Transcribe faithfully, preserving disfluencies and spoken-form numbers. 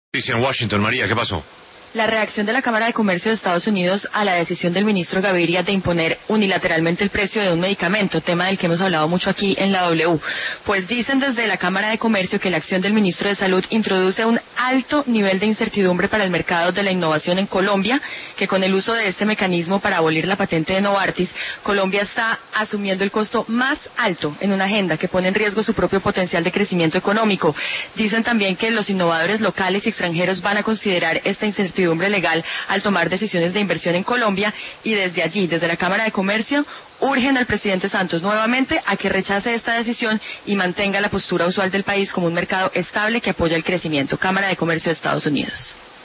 Dice en Washington, María, ¿qué pasó? La reacción de la Cámara de Comercio de Estados Unidos a la decisión del ministro Gaviria de imponer unilateralmente el precio de un medicamento, tema del que hemos hablado mucho aquí en la W. Pues dicen desde la Cámara de Comercio que la acción del ministro de Salud introduce un alto nivel de incertidumbre para el mercado de la innovación en Colombia, que con el uso de este mecanismo para abolir la patente de Novartis, Colombia está asumiendo el costo más alto en una agenda que pone en riesgo su propio potencial de crecimiento económico. Dicen también que los innovadores locales y extranjeros van a considerar esta incertidumbre legal al tomar decisiones de inversión en Colombia, y desde allí, desde la Cámara de Comercio, urgen al presidente Santos nuevamente a que rechace esta decisión y mantenga la postura usual del país como un mercado estable que apoya el crecimiento. Cámara de Comercio de Estados Unidos.